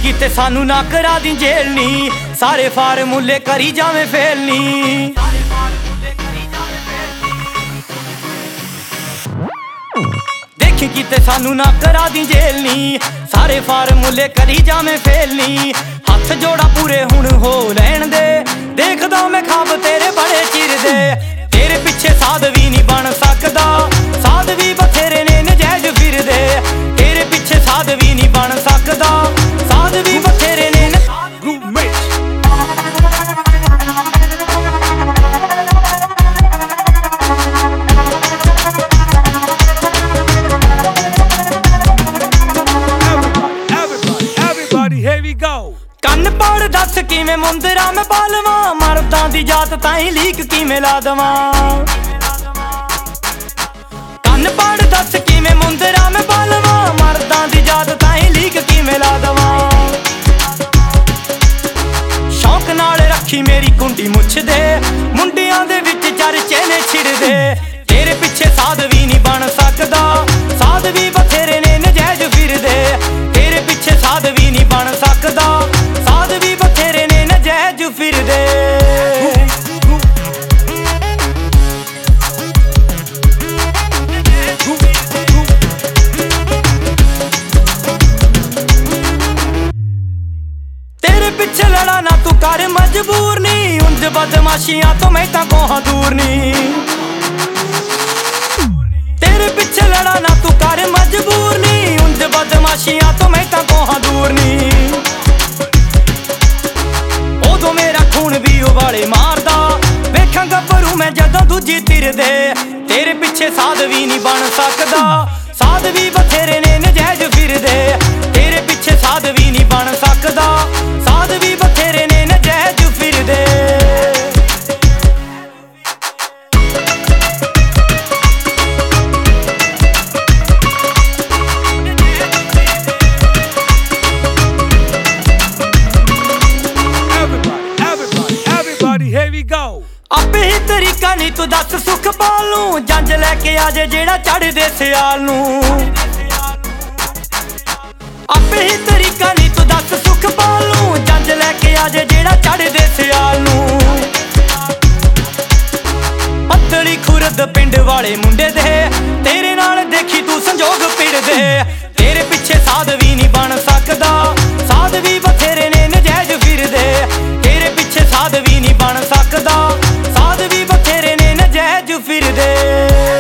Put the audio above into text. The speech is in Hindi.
किते सानू ना करा दी जेल नी, सारे फार्मूले करी जावे फेल नी। देखी किते सानू ना करा दी जेल नी, सारे फार्मूले करी जावे फेल नी। हथ जोड़ा पूरे हुण हो लैण दे, देखदा मैं खाब तेरे बड़े चिर दे। तेरे पिछे साध भी नहीं बन सकदा, साध भी बथेरे ने नजैज फिरदे। तेरे पिछे साध भी नहीं बन सकदा, साध भी बथेरे ने कन्न पड़ दस किवें मुंदरा मैं पालवा, मर्दां दी जात ताईं लीक किवें ला दवां। कन्न पड़ दस किवें मुंदरा मैं पालवा, मर्दां दी जात ताईं लीक किवें ला दवां। शौक नाल रखी मेरी कुंडी मुछ दे, मुंडियां दे विच चरचे ने छिड़दे। तेरे पिछे साध भी नहीं बन सकदा, साध भी बथेरे ने नजैज फिरदे। तेरे पिछे साध भी नहीं बन सकदा, साध भी बथेरे ने नजैज फिरदे। तेरे पिछे लड़ा ना तू कर मजबूर नी, उंज बदमाशियां तो मैं तां कोहां दूर नी। तेरे पिछे लड़ा ना तू कर मजबूर नी, उंज बदमाशियां तो मैं तां कोहां दूर नी। उदों मेरा खून भी उबाले मारदा, वेखां गब्बरू मैं जदों दूजी तिर दे। तेरे पिछे साध भी नहीं बन सकदा, साध भी बथेरे ने नजैज फिरदे। तेरे पिछे साध भी नहीं बन सकदा, साध भी बथेरे ने नजैज फिरदे। आपे ही तरीका नहीं तू दस सुख पालू, जंज लैके आजे जेड़ा चढ़ दे सियाल नू। आपे ही तरीका नहीं तू दस सुख पालू, जंज लैके आजे जेड़ा चढ़ दे सियाल नू। पतली खुरद पिंड वाले मुंडे दे, तेरे नाल देखी तू संजोग पिड़ दे। तेरे पिछे साध भी नहीं बन सकदा, साध भी बथेरे ने नजैज फिरदे। तेरे पिछे साध भी नहीं बन सकदा, साध भी बथेरे ने नजैज फिरदे।